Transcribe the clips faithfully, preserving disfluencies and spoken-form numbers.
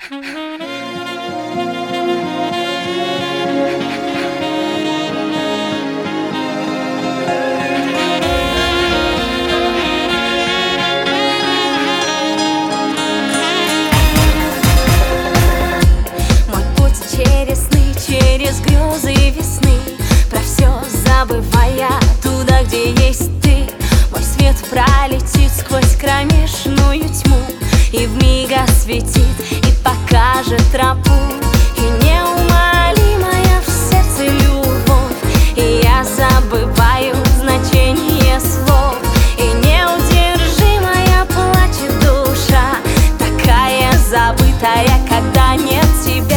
Через грезы весны, про все забывая туда, где есть ты. Мой свет пролетит сквозь кромешную тьму и вмиг осветит и покажет тропу. И неумолимая в сердце любовь, и я забываю значение слов. И неудержимая плачет душа, такая забытая, когда нет тебя.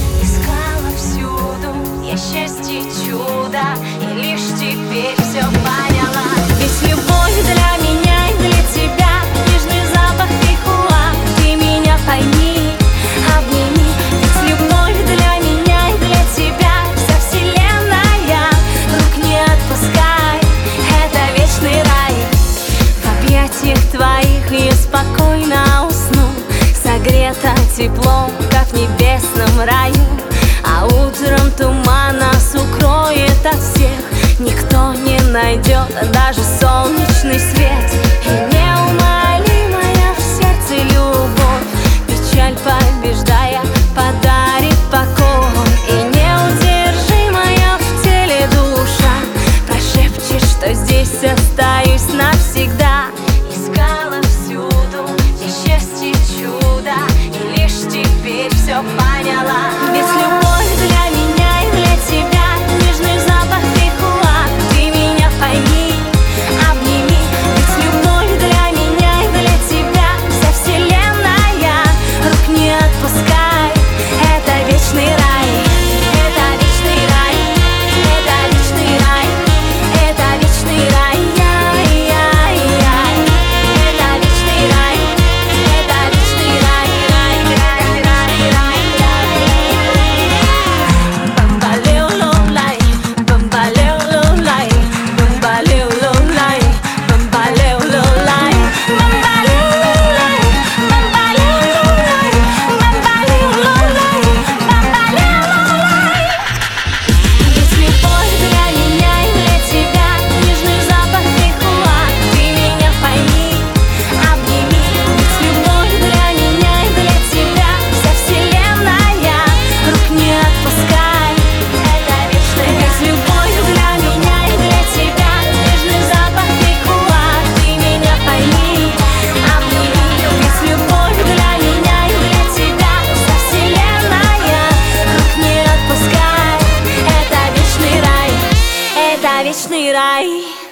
Счастье, чудо, и лишь теперь все поняла. Ведь любовь для меня и для тебя нежный запах пихуа. Ты меня пойми, обними. Ведь любовь для меня и для тебя вся вселенная. Рук не отпускай, это вечный рай. В объятиях твоих я спокойно усну, согрета теплом, как в небесном раю. А утром туман нас укроет от всех, никто не найдет даже солнечный свет. И неумолимая в сердце любовь, печаль побеждая, подарит покой. И неудержимая в теле душа прошепчет, что здесь остаюсь навсегда. Искала всюду, где счастье, чудо, и лишь теперь все поняла. Ведь любовь для меня и для тебя нежный запах пихуа. Ты меня пойми, обними. Ведь любовь для меня и для тебя вся вселенная. Рук не отпускай, это вечный рай. Это вечный рай, это вечный рай, это вечный рай. Это вечный рай, это вечный рай, рай, рай, рай, рай, вечный рай.